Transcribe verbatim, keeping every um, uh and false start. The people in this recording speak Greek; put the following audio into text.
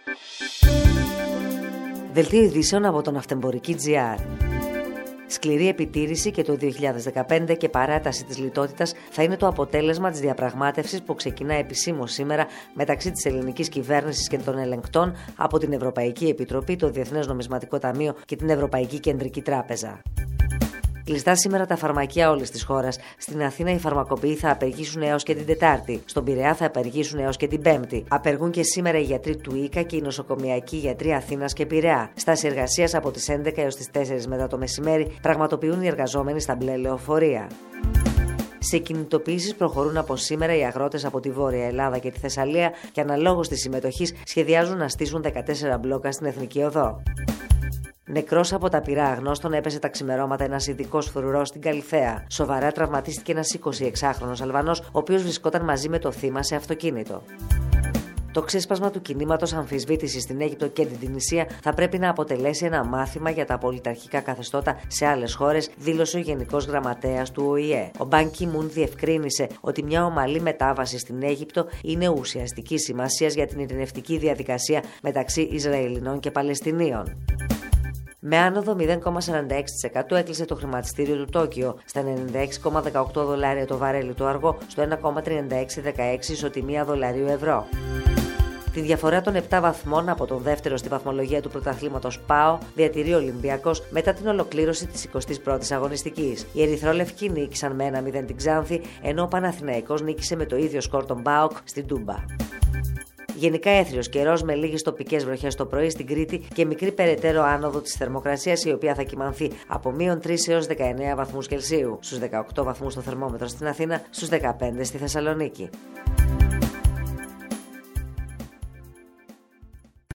Δελτίο ειδήσεων από τον Ναυτεμπορική τζι αρ. Σκληρή επιτήρηση και το δύο χιλιάδες δεκαπέντε και παράταση της λιτότητας θα είναι το αποτέλεσμα της διαπραγμάτευσης που ξεκινά επισήμως σήμερα μεταξύ της ελληνικής κυβέρνησης και των ελεγκτών από την Ευρωπαϊκή Επιτροπή, το Διεθνές Νομισματικό Ταμείο και την Ευρωπαϊκή Κεντρική Τράπεζα. Κλειστά σήμερα τα φαρμακεία όλης της χώρας. Στην Αθήνα οι φαρμακοποιοί θα απεργήσουν έως και την Τετάρτη. Στον Πειραιά θα απεργήσουν έως και την Πέμπτη. Απεργούν και σήμερα οι γιατροί του ΙΚΑ και οι νοσοκομιακοί γιατροί Αθήνας και Πειραιά. Στάση εργασίας από τις έντεκα έως τις τέσσερις μετά το μεσημέρι πραγματοποιούν οι εργαζόμενοι στα μπλε λεωφορεία. Σε κινητοποιήσεις προχωρούν από σήμερα οι αγρότες από τη Βόρεια Ελλάδα και τη Θεσσαλία και αναλόγως της συμμετοχής σχεδιάζουν να στήσουν δεκατέσσερα μπλόκα στην Εθνική Οδό. Νεκρός από τα πυρά αγνώστων έπεσε τα ξημερώματα ένας ειδικός φρουρός στην Καλιθέα. Σοβαρά τραυματίστηκε ένας εικοσιεξάχρονος Αλβανός, ο οποίος βρισκόταν μαζί με το θύμα σε αυτοκίνητο. Το ξέσπασμα του κινήματος αμφισβήτησης στην Αίγυπτο και την Τινησία θα πρέπει να αποτελέσει ένα μάθημα για τα πολιταρχικά καθεστώτα σε άλλες χώρες, δήλωσε ο Γενικός Γραμματέας του Ο Η Ε. Ο Μπαν Κι Μουν διευκρίνησε ότι μια ομαλή μετάβαση στην Αίγυπτο είναι ουσιαστική σημασίας για την ειρηνευτική διαδικασία μεταξύ Ισραηλινών και Παλαιστινίων. Με άνοδο μηδέν κόμμα σαράντα έξι τοις εκατό έκλεισε το χρηματιστήριο του Τόκιο στα ενενήντα έξι κόμμα δεκαοκτώ δολάρια το βαρέλι του αργό, στο ένα κόμμα τριάντα έξι δεκαέξι ισοτιμία δολαρίου ευρώ. Τη διαφορά των επτά βαθμών από τον δεύτερο στη βαθμολογία του πρωταθλήματος ΠΑΟ διατηρεί ο Ολυμπιακός μετά την ολοκλήρωση της εικοστής πρώτης αγωνιστικής. Οι ερυθρόλευκοι νίκησαν με ένα μηδέν την Ξάνθη, ενώ ο Παναθηναϊκός νίκησε με το ίδιο σκορ τον ΠΑΟΚ στην Τούμπα. Γενικά έθριος καιρός με λίγες τοπικές βροχές το πρωί στην Κρήτη και μικρή περαιτέρω άνοδο της θερμοκρασίας, η οποία θα κυμανθεί από μείον τρεις έως δεκαεννέα βαθμούς Κελσίου, στους δεκαοκτώ βαθμούς το θερμόμετρο στην Αθήνα, στους δεκαπέντε στη Θεσσαλονίκη.